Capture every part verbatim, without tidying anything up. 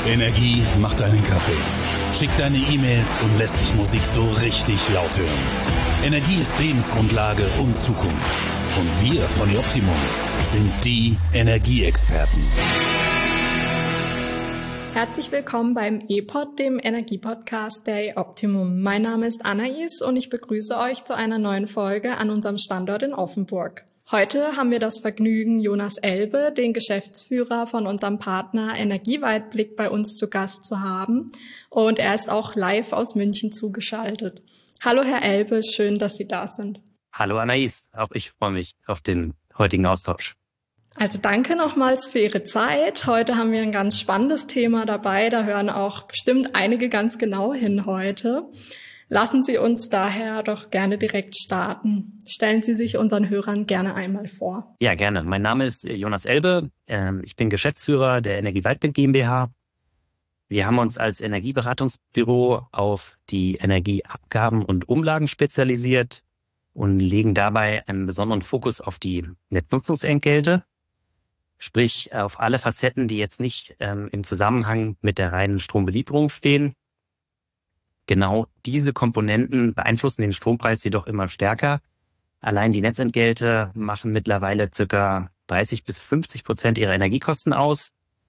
Energie macht deinen Kaffee, schickt deine E-Mails und lässt dich Musik so richtig laut hören. Energie ist Lebensgrundlage und Zukunft. Und wir von Optimum sind die Energieexperten. Herzlich willkommen beim E-Pod, dem Energiepodcast der Optimum. Mein Name ist Anais und ich begrüße euch zu einer neuen Folge an unserem Standort in Offenburg. Heute haben wir das Vergnügen, Jonas Elbe, den Geschäftsführer von unserem Partner Energieweitblick, bei uns zu Gast zu haben. Und er ist auch live aus München zugeschaltet. Hallo Herr Elbe, schön, dass Sie da sind. Hallo Anais, auch ich freue mich auf den heutigen Austausch. Also danke nochmals für Ihre Zeit. Heute haben wir ein ganz spannendes Thema dabei. Da hören auch bestimmt einige ganz genau hin heute. Lassen Sie uns daher doch gerne direkt starten. Stellen Sie sich unseren Hörern gerne einmal vor. Ja, gerne. Mein Name ist Jonas Elbe. Ich bin Geschäftsführer der Energieweitblick GmbH. Wir haben uns als Energieberatungsbüro auf die Energieabgaben und Umlagen spezialisiert und legen dabei einen besonderen Fokus auf die Netznutzungsentgelte, sprich auf alle Facetten, die jetzt nicht ähm, im Zusammenhang mit der reinen Strombelieferung stehen. Genau diese Komponenten beeinflussen den Strompreis jedoch immer stärker. Allein die Netzentgelte machen mittlerweile ca. dreißig bis fünfzig Prozent ihrer Energiekosten aus.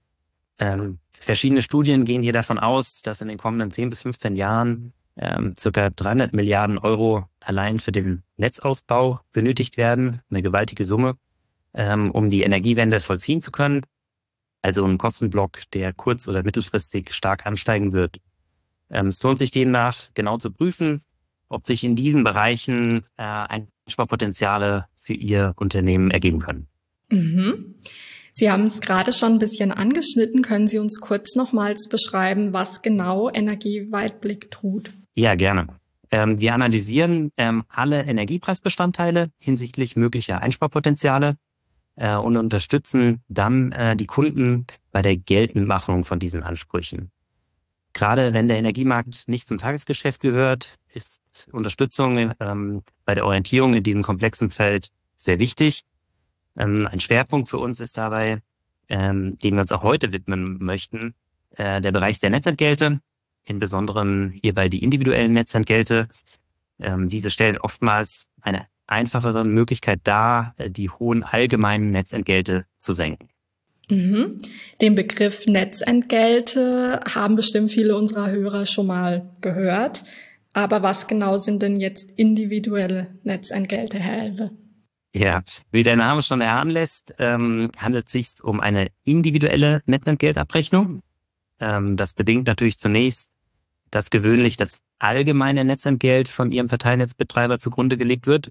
Ähm, verschiedene Studien gehen hier davon aus, dass in den kommenden zehn bis fünfzehn Jahren ähm, ca. dreihundert Milliarden Euro allein für den Netzausbau benötigt werden. Eine gewaltige Summe, ähm, um die Energiewende vollziehen zu können. Also ein Kostenblock, der kurz- oder mittelfristig stark ansteigen wird. Es lohnt sich demnach genau zu prüfen, ob sich in diesen Bereichen äh, Einsparpotenziale für Ihr Unternehmen ergeben können. Mhm. Sie haben es gerade schon ein bisschen angeschnitten. Können Sie uns kurz nochmals beschreiben, was genau Energieweitblick tut? Ja, gerne. Ähm, wir analysieren ähm, alle Energiepreisbestandteile hinsichtlich möglicher Einsparpotenziale äh, und unterstützen dann äh, die Kunden bei der Geltendmachung von diesen Ansprüchen. Gerade wenn der Energiemarkt nicht zum Tagesgeschäft gehört, ist Unterstützung ähm, bei der Orientierung in diesem komplexen Feld sehr wichtig. Ähm, ein Schwerpunkt für uns ist dabei, ähm, dem wir uns auch heute widmen möchten, äh, der Bereich der Netzentgelte, insbesondere hierbei die individuellen Netzentgelte. Ähm, diese stellen oftmals eine einfachere Möglichkeit dar, die hohen allgemeinen Netzentgelte zu senken. Mhm. Den Begriff Netzentgelte haben bestimmt viele unserer Hörer schon mal gehört. Aber was genau sind denn jetzt individuelle Netzentgelte, Herr Elbe? Ja, wie der Name schon erahnen lässt, ähm, handelt es sich um eine individuelle Netzentgeltabrechnung. Ähm, das bedingt natürlich zunächst, dass gewöhnlich das allgemeine Netzentgelt von Ihrem Verteilnetzbetreiber zugrunde gelegt wird.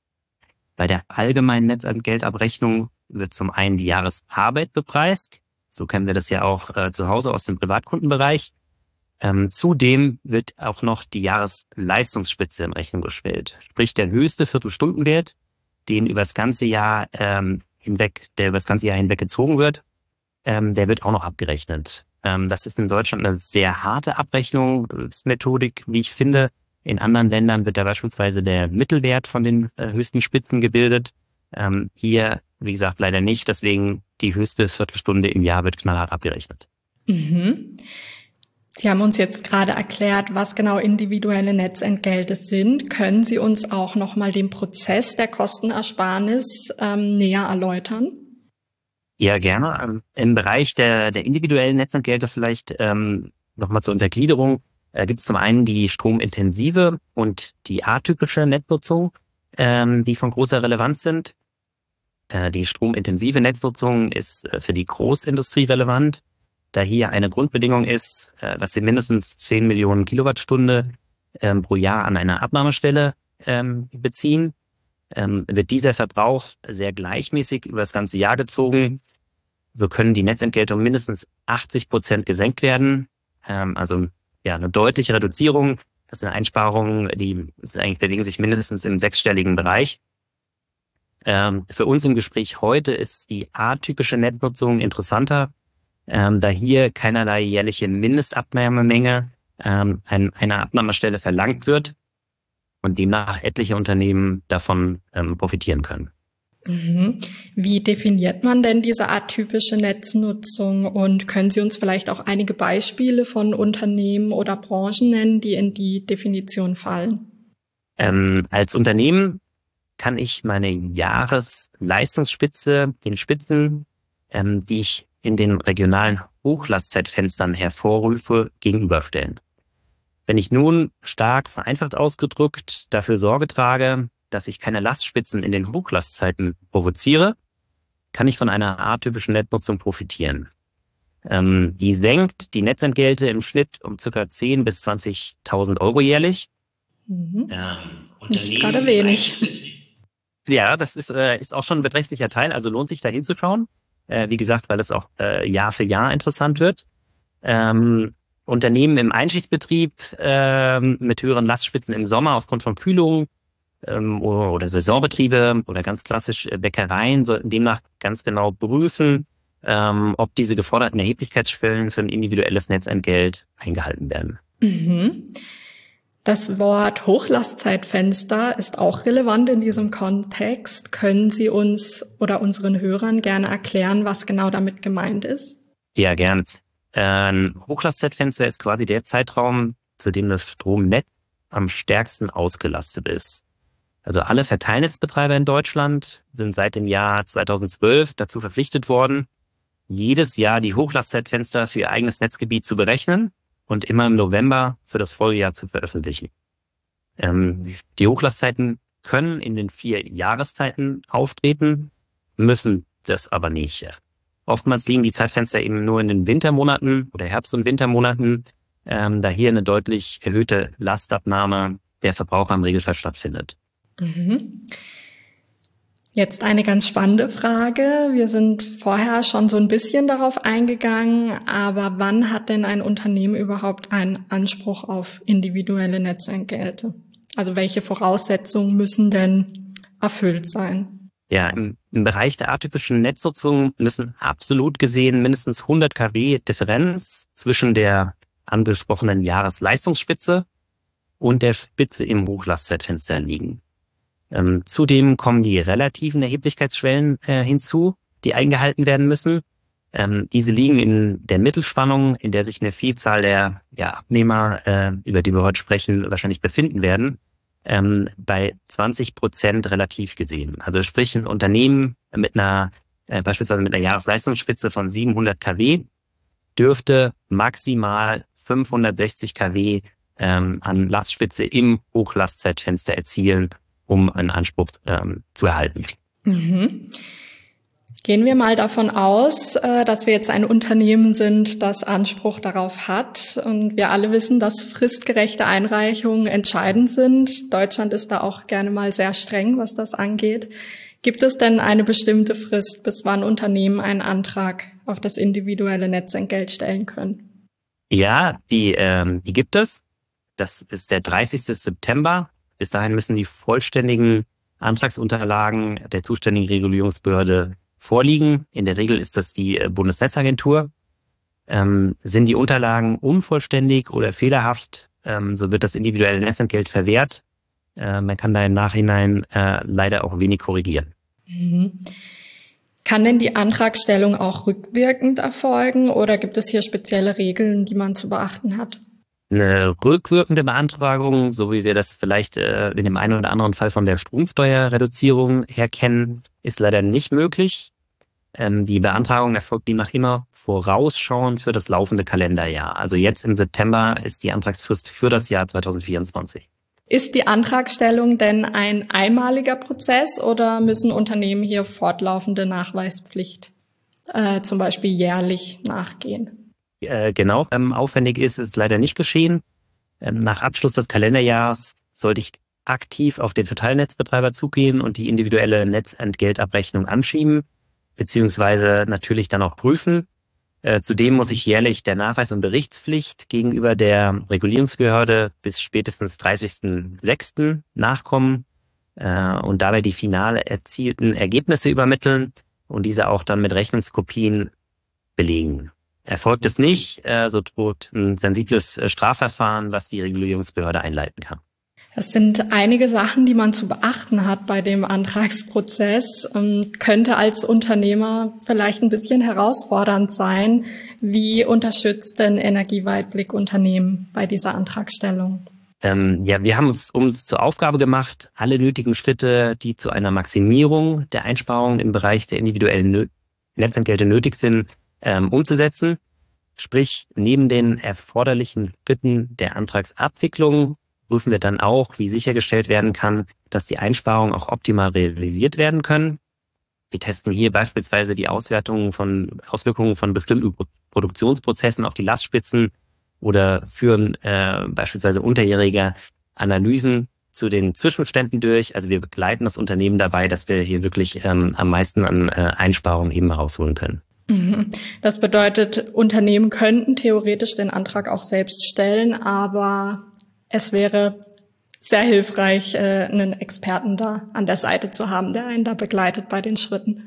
Bei der allgemeinen Netzentgeltabrechnung wird zum einen die Jahresarbeit bepreist. So kennen wir das ja auch äh, zu Hause aus dem Privatkundenbereich. Ähm, zudem wird auch noch die Jahresleistungsspitze in Rechnung gestellt. Sprich, der höchste Viertelstundenwert, den über das ganze Jahr ähm, hinweg, der über das ganze Jahr hinweg gezogen wird, ähm, der wird auch noch abgerechnet. Ähm, das ist in Deutschland eine sehr harte Abrechnungsmethodik, wie ich finde. In anderen Ländern wird da beispielsweise der Mittelwert von den äh, höchsten Spitzen gebildet. Ähm, hier, wie gesagt, leider nicht. Deswegen die höchste Viertelstunde im Jahr wird knallhart abgerechnet. Mhm. Sie haben uns jetzt gerade erklärt, was genau individuelle Netzentgelte sind. Können Sie uns auch nochmal den Prozess der Kostenersparnis ähm, näher erläutern? Ja, gerne. Ähm, Im Bereich der, der individuellen Netzentgelte vielleicht ähm, nochmal zur Untergliederung. Äh, gibt es zum einen die stromintensive und die atypische Netznutzung, ähm, die von großer Relevanz sind. Äh, die stromintensive Netznutzung ist äh, für die Großindustrie relevant, da hier eine Grundbedingung ist, äh, dass sie mindestens zehn Millionen Kilowattstunde ähm, pro Jahr an einer Abnahmestelle ähm, beziehen. Ähm, wird dieser Verbrauch sehr gleichmäßig über das ganze Jahr gezogen, so können die Netzentgelte um mindestens achtzig Prozent gesenkt werden. Ähm, also ja, eine deutliche Reduzierung. Das sind Einsparungen, die sind eigentlich bewegen sich mindestens im sechsstelligen Bereich. Ähm, für uns im Gespräch heute ist die atypische Netznutzung interessanter, ähm, da hier keinerlei jährliche Mindestabnahmemenge ähm, an einer Abnahmestelle verlangt wird und demnach etliche Unternehmen davon ähm, profitieren können. Mhm. Wie definiert man denn diese atypische Netznutzung und können Sie uns vielleicht auch einige Beispiele von Unternehmen oder Branchen nennen, die in die Definition fallen? Ähm, als Unternehmen kann ich meine Jahresleistungsspitze, den Spitzen, ähm, die ich in den regionalen Hochlastzeitfenstern hervorrufe, gegenüberstellen. Wenn ich nun stark vereinfacht ausgedrückt dafür Sorge trage, dass ich keine Lastspitzen in den Hochlastzeiten provoziere, kann ich von einer atypischen Netznutzung profitieren. Ähm, die senkt die Netzentgelte im Schnitt um ca. zehntausend bis zwanzigtausend Euro jährlich. Mhm. Ähm, Nicht gerade wenig. Ja, das ist, äh, ist auch schon ein beträchtlicher Teil, also lohnt sich da hinzuschauen. Äh, wie gesagt, weil es auch äh, Jahr für Jahr interessant wird. Ähm, Unternehmen im Einschichtbetrieb ähm, mit höheren Lastspitzen im Sommer aufgrund von Kühlung ähm, oder, oder Saisonbetriebe oder ganz klassisch äh, Bäckereien sollten demnach ganz genau prüfen, ähm, ob diese geforderten Erheblichkeitsschwellen für ein individuelles Netzentgelt eingehalten werden. Mhm. Das Wort Hochlastzeitfenster ist auch relevant in diesem Kontext. Können Sie uns oder unseren Hörern gerne erklären, was genau damit gemeint ist? Ja, gerne. Ein Hochlastzeitfenster ist quasi der Zeitraum, zu dem das Stromnetz am stärksten ausgelastet ist. Also alle Verteilnetzbetreiber in Deutschland sind seit dem Jahr zweitausendzwölf dazu verpflichtet worden, jedes Jahr die Hochlastzeitfenster für ihr eigenes Netzgebiet zu berechnen und immer im November für das Folgejahr zu veröffentlichen. Ähm, die Hochlastzeiten können in den vier Jahreszeiten auftreten, müssen das aber nicht. Oftmals liegen die Zeitfenster eben nur in den Wintermonaten oder Herbst- und Wintermonaten, ähm, da hier eine deutlich erhöhte Lastabnahme der Verbraucher im Regelfall stattfindet. Mhm. Jetzt eine ganz spannende Frage. Wir sind vorher schon so ein bisschen darauf eingegangen, aber wann hat denn ein Unternehmen überhaupt einen Anspruch auf individuelle Netzentgelte? Also welche Voraussetzungen müssen denn erfüllt sein? Ja, im, im Bereich der atypischen Netznutzung müssen absolut gesehen mindestens hundert Kilowatt Differenz zwischen der angesprochenen Jahresleistungsspitze und der Spitze im Hochlastzeitfenster liegen. Ähm, zudem kommen die relativen Erheblichkeitsschwellen äh, hinzu, die eingehalten werden müssen. Ähm, diese liegen in der Mittelspannung, in der sich eine Vielzahl der ja, Abnehmer, äh, über die wir heute sprechen, wahrscheinlich befinden werden, ähm, bei zwanzig Prozent relativ gesehen. Also sprich ein Unternehmen mit einer, äh, beispielsweise mit einer Jahresleistungsspitze von siebenhundert Kilowatt dürfte maximal fünfhundertsechzig Kilowatt ähm, an Lastspitze im Hochlastzeitfenster erzielen, um einen Anspruch ähm, zu erhalten. Mhm. Gehen wir mal davon aus, dass wir jetzt ein Unternehmen sind, das Anspruch darauf hat. Und wir alle wissen, dass fristgerechte Einreichungen entscheidend sind. Deutschland ist da auch gerne mal sehr streng, was das angeht. Gibt es denn eine bestimmte Frist, bis wann Unternehmen einen Antrag auf das individuelle Netzentgelt stellen können? Ja, die, ähm, die gibt es. Das ist der dreißigste September. Bis dahin müssen die vollständigen Antragsunterlagen der zuständigen Regulierungsbehörde vorliegen. In der Regel ist das die Bundesnetzagentur. Ähm, sind die Unterlagen unvollständig oder fehlerhaft, ähm, so wird das individuelle Netzentgelt verwehrt. Äh, man kann da im Nachhinein äh, leider auch wenig korrigieren. Mhm. Kann denn die Antragstellung auch rückwirkend erfolgen oder gibt es hier spezielle Regeln, die man zu beachten hat? Eine rückwirkende Beantragung, so wie wir das vielleicht äh, in dem einen oder anderen Fall von der Stromsteuerreduzierung her kennen, ist leider nicht möglich. Ähm, die Beantragung erfolgt demnach immer vorausschauend für das laufende Kalenderjahr. Also jetzt im September ist die Antragsfrist für das Jahr zweitausendvierundzwanzig. Ist die Antragstellung denn ein einmaliger Prozess oder müssen Unternehmen hier fortlaufende Nachweispflicht, äh, zum Beispiel jährlich, nachgehen? Äh, genau, ähm, aufwendig ist es leider nicht geschehen. Ähm, nach Abschluss des Kalenderjahres sollte ich aktiv auf den Verteilnetzbetreiber zugehen und die individuelle Netzentgeltabrechnung anschieben, beziehungsweise natürlich dann auch prüfen. Äh, zudem muss ich jährlich der Nachweis- und Berichtspflicht gegenüber der Regulierungsbehörde bis spätestens dreißigsten sechsten nachkommen äh, und dabei die final erzielten Ergebnisse übermitteln und diese auch dann mit Rechnungskopien belegen. Erfolgt es nicht, äh, so droht ein sensibles äh, Strafverfahren, was die Regulierungsbehörde einleiten kann. Das sind einige Sachen, die man zu beachten hat bei dem Antragsprozess. Ähm, könnte als Unternehmer vielleicht ein bisschen herausfordernd sein. Wie unterstützt denn Energieweitblick Unternehmen bei dieser Antragstellung? Ähm, ja, wir haben uns uns zur Aufgabe gemacht, alle nötigen Schritte, die zu einer Maximierung der Einsparungen im Bereich der individuellen Nö- Netzentgelte nötig sind, ähm, umzusetzen. Sprich, neben den erforderlichen Schritten der Antragsabwicklung prüfen wir dann auch, wie sichergestellt werden kann, dass die Einsparungen auch optimal realisiert werden können. Wir testen hier beispielsweise die Auswertungen von Auswirkungen von bestimmten Produktionsprozessen auf die Lastspitzen oder führen äh, beispielsweise unterjährige Analysen zu den Zwischenständen durch. Also wir begleiten das Unternehmen dabei, dass wir hier wirklich ähm, am meisten an äh, Einsparungen eben herausholen können. Das bedeutet, Unternehmen könnten theoretisch den Antrag auch selbst stellen, aber es wäre sehr hilfreich, einen Experten da an der Seite zu haben, der einen da begleitet bei den Schritten.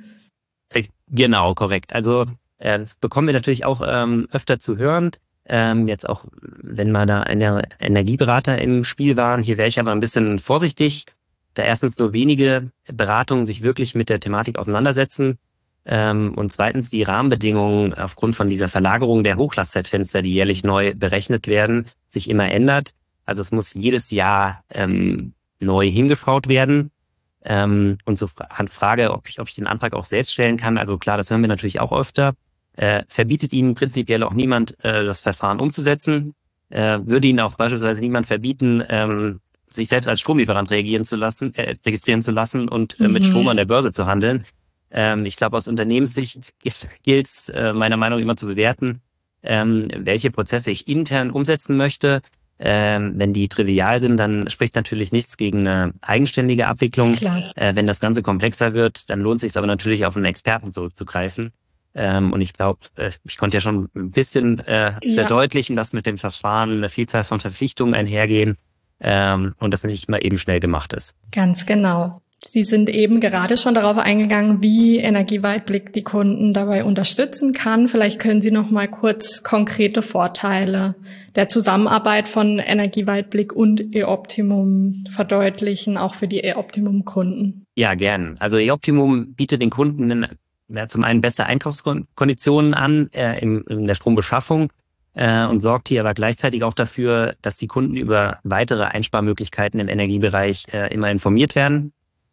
Genau, korrekt. Also äh, das bekommen wir natürlich auch ähm, öfter zu hören. Ähm, jetzt auch, wenn mal da eine Energieberater im Spiel waren. Hier wäre ich aber ein bisschen vorsichtig, da erstens nur wenige Beratungen sich wirklich mit der Thematik auseinandersetzen. Ähm, und zweitens die Rahmenbedingungen aufgrund von dieser Verlagerung der Hochlastzeitfenster, die jährlich neu berechnet werden, sich immer ändert. Also es muss jedes Jahr ähm, neu hingeschaut werden. Ähm, und so an Frage, ob ich, ob ich den Antrag auch selbst stellen kann. Also klar, das hören wir natürlich auch öfter. Äh, verbietet Ihnen prinzipiell auch niemand, äh, das Verfahren umzusetzen. Äh, würde Ihnen auch beispielsweise niemand verbieten, ähm, sich selbst als Stromlieferant reagieren zu lassen, äh, registrieren zu lassen und äh, mit Mhm. Strom an der Börse zu handeln. Ähm, ich glaube, aus Unternehmenssicht gilt es, äh, meiner Meinung nach immer zu bewerten, ähm, welche Prozesse ich intern umsetzen möchte. Ähm, wenn die trivial sind, dann spricht natürlich nichts gegen eine eigenständige Abwicklung. Klar. Äh, wenn das Ganze komplexer wird, dann lohnt es sich aber natürlich auf einen Experten zurückzugreifen. Ähm, und ich glaube, äh, ich konnte ja schon ein bisschen äh, Ja. verdeutlichen, dass mit dem Verfahren eine Vielzahl von Verpflichtungen einhergehen ähm, und das nicht mal eben schnell gemacht ist. Ganz genau. Sie sind eben gerade schon darauf eingegangen, wie Energieweitblick die Kunden dabei unterstützen kann. Vielleicht können Sie noch mal kurz konkrete Vorteile der Zusammenarbeit von Energieweitblick und eOptimum verdeutlichen, auch für die eOptimum-Kunden. Ja, gern. Also eOptimum bietet den Kunden ja, zum einen bessere Einkaufskonditionen an äh, in, in der Strombeschaffung äh, und sorgt hier aber gleichzeitig auch dafür, dass die Kunden über weitere Einsparmöglichkeiten im Energiebereich äh, immer informiert werden.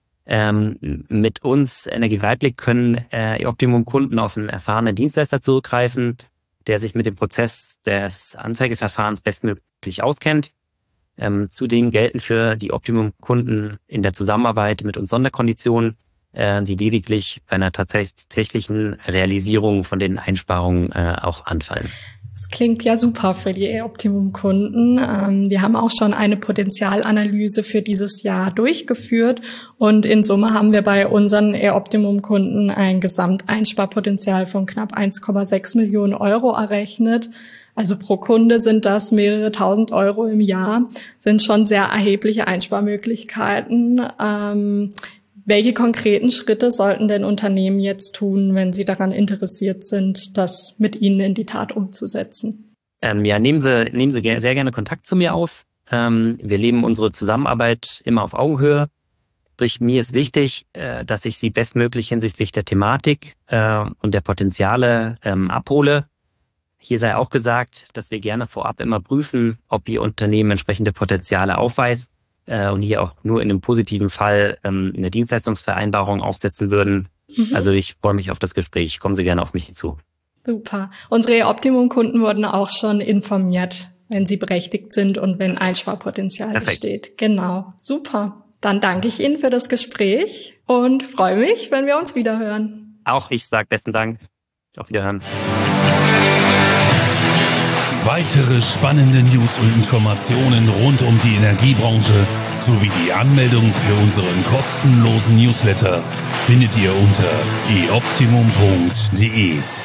Ähm, mit uns Energieweitblick können äh, eOptimum-Kunden auf einen erfahrenen Dienstleister zurückgreifen, der sich mit dem Prozess des Anzeigeverfahrens bestmöglich auskennt. Ähm, zudem gelten für die Optimum-Kunden in der Zusammenarbeit mit uns Sonderkonditionen, äh, die lediglich bei einer tatsächlichen Realisierung von den Einsparungen äh, auch anfallen. Das klingt ja super für die eOptimum-Kunden. Ähm, wir haben auch schon eine Potenzialanalyse für dieses Jahr durchgeführt und in Summe haben wir bei unseren eOptimum-Kunden ein Gesamteinsparpotenzial von knapp eins Komma sechs Millionen Euro errechnet. Also pro Kunde sind das mehrere tausend Euro im Jahr, sind schon sehr erhebliche Einsparmöglichkeiten. Ähm, Welche konkreten Schritte sollten denn Unternehmen jetzt tun, wenn sie daran interessiert sind, das mit Ihnen in die Tat umzusetzen? Ähm, ja, nehmen Sie, nehmen Sie sehr gerne Kontakt zu mir auf. Ähm, wir leben unsere Zusammenarbeit immer auf Augenhöhe. Sprich, mir ist wichtig, äh, dass ich Sie bestmöglich hinsichtlich der Thematik äh, und der Potenziale ähm, abhole. Hier sei auch gesagt, dass wir gerne vorab immer prüfen, ob Ihr Unternehmen entsprechende Potenziale aufweist. Und hier auch nur in einem positiven Fall ähm, eine Dienstleistungsvereinbarung aufsetzen würden. Mhm. Also ich freue mich auf das Gespräch. Kommen Sie gerne auf mich zu. Super. Unsere eOptimum-Kunden wurden auch schon informiert, wenn sie berechtigt sind und wenn Einsparpotenzial Perfekt. besteht. Genau. Super. Dann danke ich Ihnen für das Gespräch und freue mich, wenn wir uns wiederhören. Auch ich sage besten Dank. Auf Wiederhören. Weitere spannende News und Informationen rund um die Energiebranche sowie die Anmeldung für unseren kostenlosen Newsletter findet ihr unter e optimum punkt de.